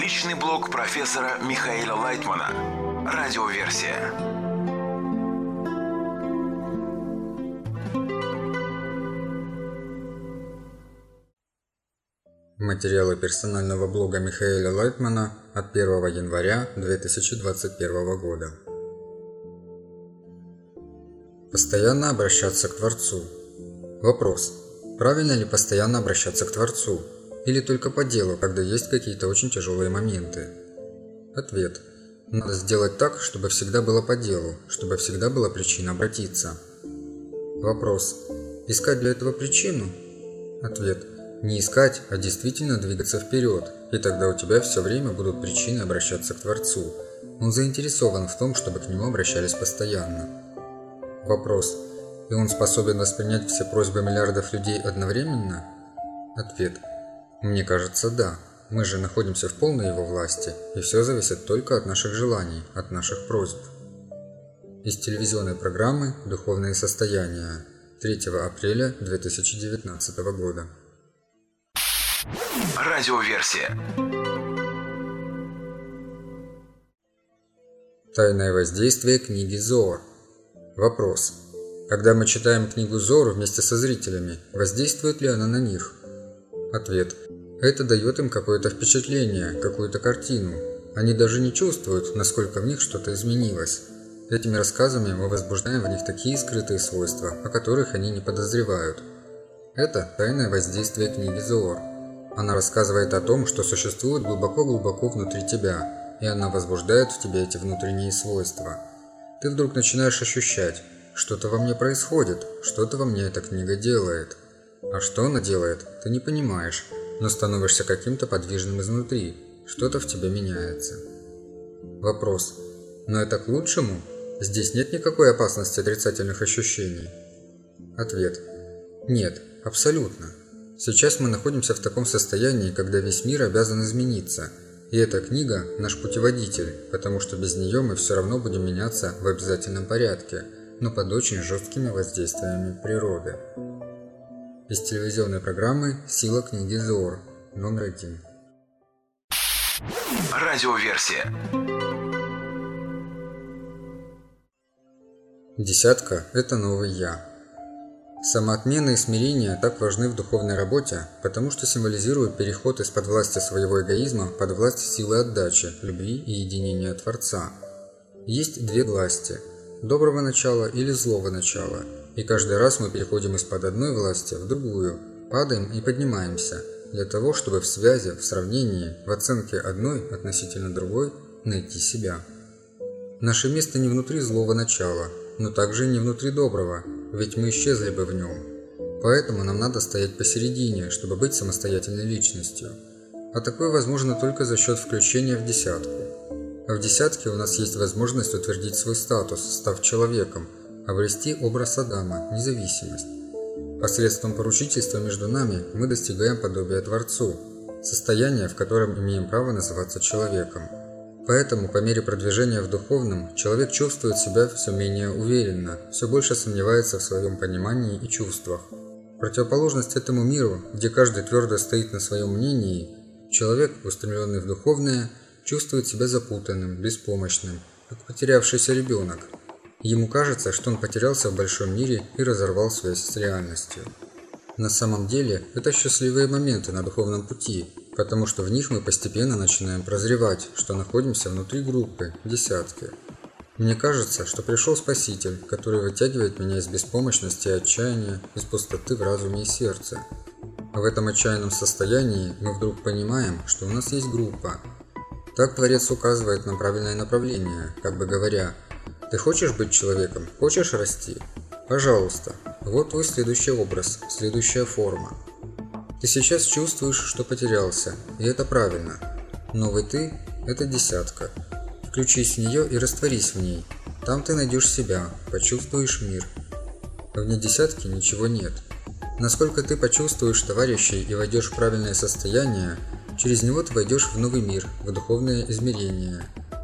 Личный блог профессора Михаила Лайтмана. Радиоверсия. Материалы персонального блога Михаила Лайтмана от 1 января 2021 года. Постоянно обращаться к Творцу. Вопрос. Правильно ли постоянно обращаться к Творцу? Или только по делу, когда есть какие-то очень тяжелые моменты? Ответ. Надо сделать так, чтобы всегда было по делу, чтобы всегда была причина обратиться. Вопрос. Искать для этого причину? Ответ. Не искать, а действительно двигаться вперед, и тогда у тебя все время будут причины обращаться к Творцу. Он заинтересован в том, чтобы к нему обращались постоянно. Вопрос. И он способен воспринять все просьбы миллиардов людей одновременно? Ответ. Мне кажется, да. Мы же находимся в полной его власти, и все зависит только от наших желаний, от наших просьб. Из телевизионной программы «Духовные состояния» 3 апреля 2019 года. Радиоверсия. Тайное воздействие книги Зоор. Вопрос. Когда мы читаем книгу Зоор вместе со зрителями, воздействует ли она на них? Ответ. Это дает им какое-то впечатление, какую-то картину. Они даже не чувствуют, насколько в них что-то изменилось. Этими рассказами мы возбуждаем в них такие скрытые свойства, о которых они не подозревают. Это тайное воздействие книги Зоор. Она рассказывает о том, что существует глубоко-глубоко внутри тебя, и она возбуждает в тебе эти внутренние свойства. Ты вдруг начинаешь ощущать, что-то во мне происходит, что-то во мне эта книга делает. А что она делает, ты не понимаешь, но становишься каким-то подвижным изнутри, что-то в тебе меняется. Вопрос. Но это к лучшему? Здесь нет никакой опасности отрицательных ощущений? Ответ. Нет, абсолютно. Сейчас мы находимся в таком состоянии, когда весь мир обязан измениться, и эта книга – наш путеводитель, потому что без нее мы все равно будем меняться в обязательном порядке, но под очень жесткими воздействиями природы. Из телевизионной программы «Сила книги Зоор» номер 1. Радиоверсия. Десятка – это новый «Я». Самоотмена и смирение так важны в духовной работе, потому что символизируют переход из-под власти своего эгоизма под власть силы отдачи, любви и единения Творца. Есть две власти – доброго начала или злого начала, и каждый раз мы переходим из-под одной власти в другую, падаем и поднимаемся, для того, чтобы в связи, в сравнении, в оценке одной относительно другой найти себя. Наше место не внутри злого начала, но также и не внутри доброго, ведь мы исчезли бы в нем. Поэтому нам надо стоять посередине, чтобы быть самостоятельной личностью. А такое возможно только за счет включения в десятку. А в десятке у нас есть возможность утвердить свой статус, став человеком, обрести образ Адама, независимость. Посредством поручительства между нами мы достигаем подобия Творцу, состояния, в котором имеем право называться человеком. Поэтому, по мере продвижения в духовном, человек чувствует себя все менее уверенно, все больше сомневается в своем понимании и чувствах. В противоположность этому миру, где каждый твердо стоит на своем мнении, человек, устремленный в духовное, чувствует себя запутанным, беспомощным, как потерявшийся ребенок. Ему кажется, что он потерялся в большом мире и разорвал связь с реальностью. На самом деле, это счастливые моменты на духовном пути, потому что в них мы постепенно начинаем прозревать, что находимся внутри группы, десятки. Мне кажется, что пришел Спаситель, который вытягивает меня из беспомощности и отчаяния, из пустоты в разуме и сердце. А в этом отчаянном состоянии мы вдруг понимаем, что у нас есть группа. Так Творец указывает нам правильное направление, как бы говоря: «Ты хочешь быть человеком? Хочешь расти? Пожалуйста, вот твой следующий образ, следующая форма. Ты сейчас чувствуешь, что потерялся, и это правильно. Новый ты – это десятка. Включись в нее и растворись в ней. Там ты найдешь себя, почувствуешь мир. Вне десятки ничего нет. Насколько ты почувствуешь товарищей и войдешь в правильное состояние, через него ты войдешь в новый мир, в духовное измерение.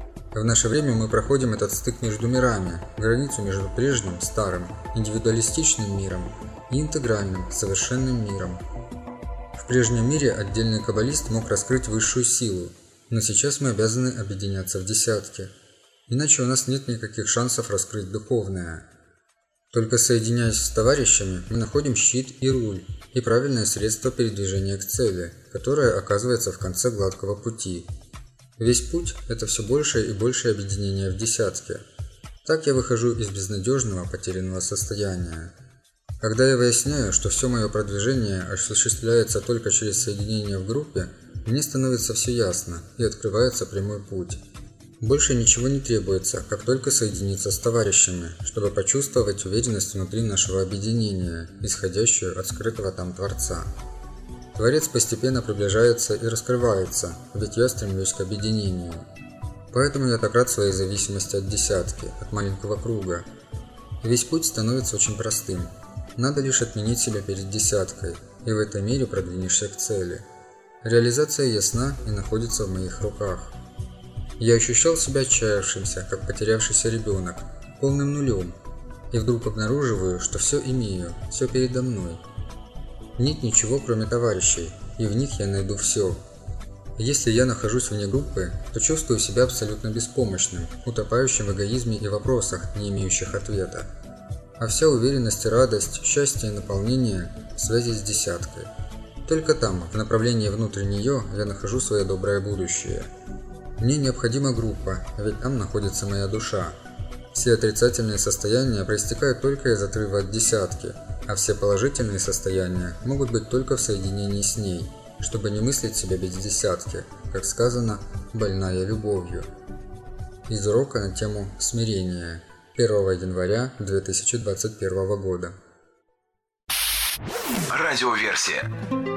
В наше время мы проходим этот стык между мирами, границу между прежним, старым, индивидуалистичным миром и интегральным, совершенным миром. В прежнем мире отдельный каббалист мог раскрыть высшую силу, но сейчас мы обязаны объединяться в десятки. Иначе у нас нет никаких шансов раскрыть духовное. Только соединяясь с товарищами, мы находим щит и руль, и правильное средство передвижения к цели, которое оказывается в конце гладкого пути. Весь путь – это все большее и большее объединение в десятки. Так я выхожу из безнадежного потерянного состояния. Когда я выясняю, что все мое продвижение осуществляется только через соединение в группе, мне становится все ясно и открывается прямой путь. Больше ничего не требуется, как только соединиться с товарищами, чтобы почувствовать уверенность внутри нашего объединения, исходящую от скрытого там Творца. Творец постепенно приближается и раскрывается, ведь я стремлюсь к объединению. Поэтому я так рад своей зависимости от десятки, от маленького круга. Весь путь становится очень простым. Надо лишь отменить себя перед десяткой, и в этой мере продвинешься к цели. Реализация ясна и находится в моих руках. Я ощущал себя отчаявшимся, как потерявшийся ребенок, полным нулем, и вдруг обнаруживаю, что все имею, все передо мной. Нет ничего, кроме товарищей, и в них я найду все. Если я нахожусь вне группы, то чувствую себя абсолютно беспомощным, утопающим в эгоизме и вопросах, не имеющих ответа. А вся уверенность и радость, счастье и наполнение в связи с десяткой. Только там, в направлении внутрь нее, я нахожу свое доброе будущее. Мне необходима группа, ведь там находится моя душа. Все отрицательные состояния проистекают только из отрыва от десятки, а все положительные состояния могут быть только в соединении с ней, чтобы не мыслить себя без десятки, как сказано, больная любовью. Из урока на тему смирения 1 января 2021 года. Радиоверсия.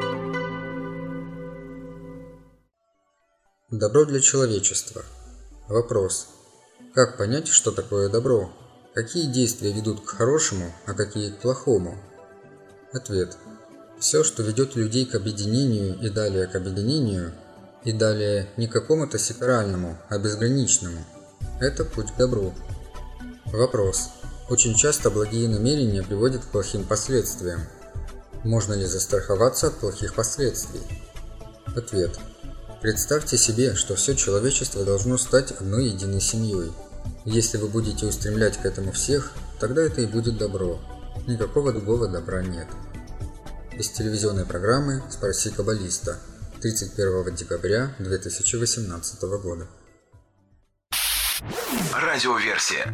Добро для человечества. Вопрос. Как понять, что такое добро? Какие действия ведут к хорошему, а какие к плохому? Ответ. Все, что ведет людей к объединению и далее к объединению, и далее не к какому-то секторальному, а безграничному, это путь к добру. Вопрос. Очень часто благие намерения приводят к плохим последствиям. Можно ли застраховаться от плохих последствий? Ответ. Представьте себе, что все человечество должно стать одной единой семьей. Если вы будете устремлять к этому всех, тогда это и будет добро. Никакого другого добра нет. Из телевизионной программы «Спроси каббалиста» 31 декабря 2018 года. Радиоверсия.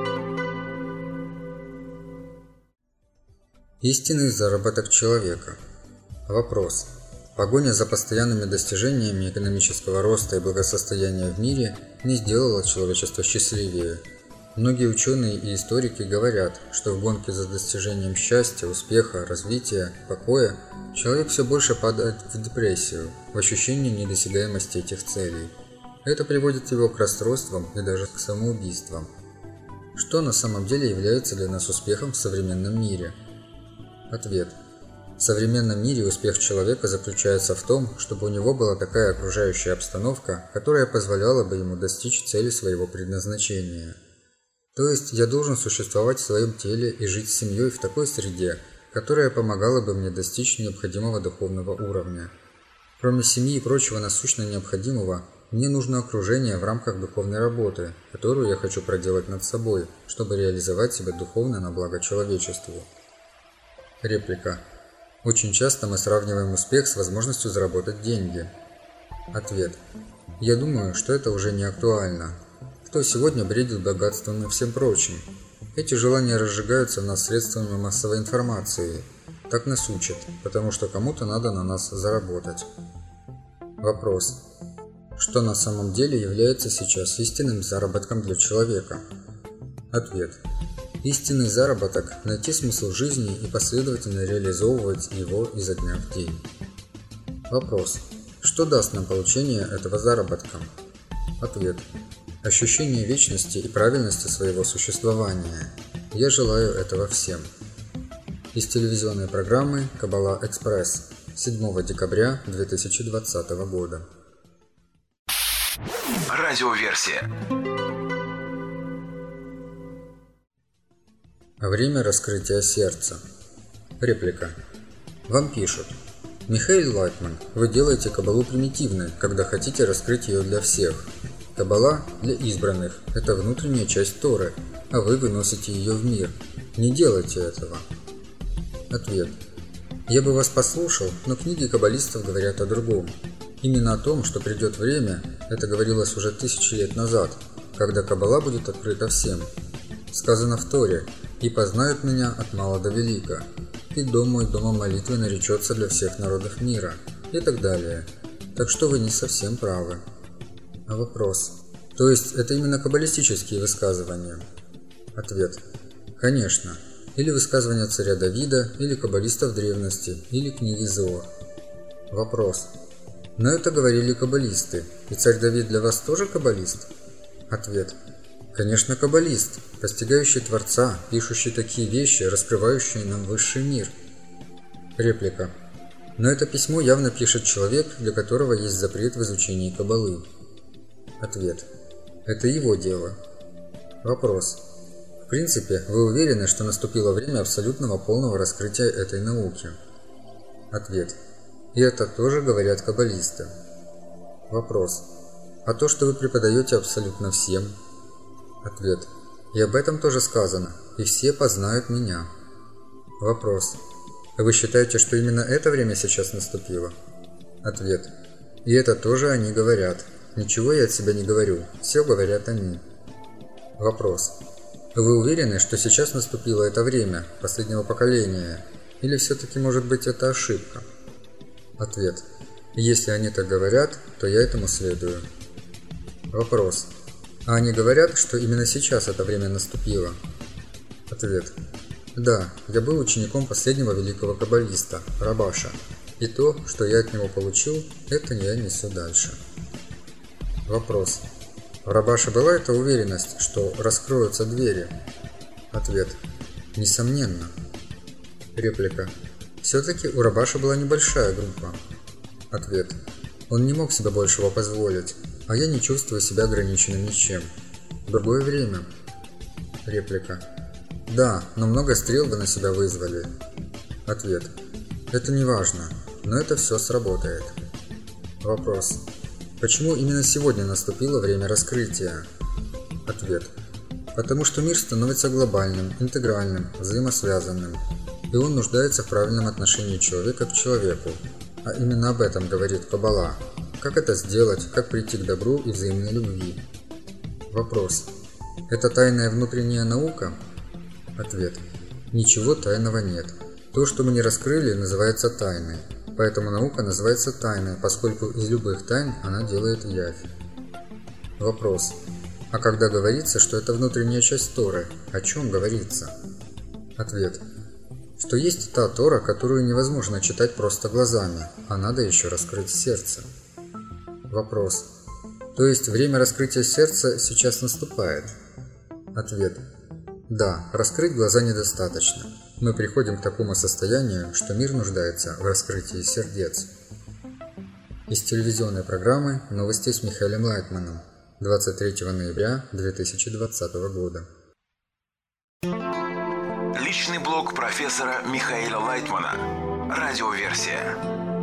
Истинный заработок человека. Вопрос. Погоня за постоянными достижениями экономического роста и благосостояния в мире не сделала человечество счастливее. Многие ученые и историки говорят, что в гонке за достижением счастья, успеха, развития, покоя человек все больше падает в депрессию, в ощущение недосягаемости этих целей. Это приводит его к расстройствам и даже к самоубийствам. Что на самом деле является для нас успехом в современном мире? Ответ. В современном мире успех человека заключается в том, чтобы у него была такая окружающая обстановка, которая позволяла бы ему достичь цели своего предназначения. То есть я должен существовать в своем теле и жить с семьей в такой среде, которая помогала бы мне достичь необходимого духовного уровня. Кроме семьи и прочего насущно необходимого, мне нужно окружение в рамках духовной работы, которую я хочу проделать над собой, чтобы реализовать себя духовно на благо человечеству. Реплика. Очень часто мы сравниваем успех с возможностью заработать деньги. Ответ. Я думаю, что это уже не актуально. Кто сегодня бредит богатством и всем прочим? Эти желания разжигаются в нас средствами массовой информации. Так нас учат, потому что кому-то надо на нас заработать. Вопрос. Что на самом деле является сейчас истинным заработком для человека? Ответ. Истинный заработок – найти смысл жизни и последовательно реализовывать его изо дня в день. Вопрос. Что даст нам получение этого заработка? Ответ. Ощущение вечности и правильности своего существования. Я желаю этого всем. Из телевизионной программы «Каббала Экспресс» 7 декабря 2020 года. Радиоверсия. Время раскрытия сердца. Реплика. Вам пишут. Михаил Лайтман, вы делаете каббалу примитивной, когда хотите раскрыть ее для всех. Каббала для избранных – это внутренняя часть Торы, а вы выносите ее в мир. Не делайте этого. Ответ. Я бы вас послушал, но книги каббалистов говорят о другом. Именно о том, что придет время, это говорилось уже 1000 лет назад, когда каббала будет открыта всем. Сказано в Торе: «И познают меня от мала до велика, и дом мой домом молитвы наречется для всех народов мира», и так далее. Так что вы не совсем правы. А вопрос. То есть это именно каббалистические высказывания? Ответ. Конечно. Или высказывания царя Давида, или каббалистов древности, или книги Зоар. Вопрос. Но это говорили каббалисты. И царь Давид для вас тоже каббалист? Ответ. Конечно, каббалист, постигающий Творца, пишущий такие вещи, раскрывающие нам высший мир. Реплика. Но это письмо явно пишет человек, для которого есть запрет в изучении каббалы. Ответ. Это его дело. Вопрос. В принципе, вы уверены, что наступило время абсолютного полного раскрытия этой науки? Ответ. И это тоже говорят каббалисты. Вопрос. А то, что вы преподаете абсолютно всем? Ответ. И об этом тоже сказано. И все познают меня. Вопрос. Вы считаете, что именно это время сейчас наступило? Ответ. И это тоже они говорят. Ничего я от себя не говорю. Все говорят они. Вопрос. Вы уверены, что сейчас наступило это время, последнего поколения? Или все-таки, может быть, это ошибка? Ответ. Если они так говорят, то я этому следую. Вопрос. А они говорят, что именно сейчас это время наступило? Ответ. Да, я был учеником последнего великого каббалиста, Рабаша. И то, что я от него получил, это я несу дальше. Вопрос. У Рабаша была эта уверенность, что раскроются двери? Ответ. Несомненно. Реплика. Все-таки у Рабаша была небольшая группа. Ответ. Он не мог себе большего позволить, а я не чувствую себя ограниченным ничем. Другое время. Реплика. Да, но много стрел вы на себя вызвали. Ответ. Это не важно, но это все сработает. Вопрос. Почему именно сегодня наступило время раскрытия? Ответ. Потому что мир становится глобальным, интегральным, взаимосвязанным, и он нуждается в правильном отношении человека к человеку. А именно об этом говорит Каббала. Как это сделать, как прийти к добру и взаимной любви? Вопрос. Это тайная внутренняя наука? Ответ. Ничего тайного нет. То, что мы не раскрыли, называется тайной. Поэтому наука называется тайной, поскольку из любых тайн она делает явь. Вопрос. А когда говорится, что это внутренняя часть Торы, о чем говорится? Ответ. Что есть та Тора, которую невозможно читать просто глазами, а надо еще раскрыть сердце. Вопрос. То есть время раскрытия сердца сейчас наступает? Ответ. Да, раскрыть глаза недостаточно. Мы приходим к такому состоянию, что мир нуждается в раскрытии сердец. Из телевизионной программы «Новости с Михаилом Лайтманом» 23 ноября 2020 года. Личный блог профессора Михаила Лайтмана. Радиоверсия.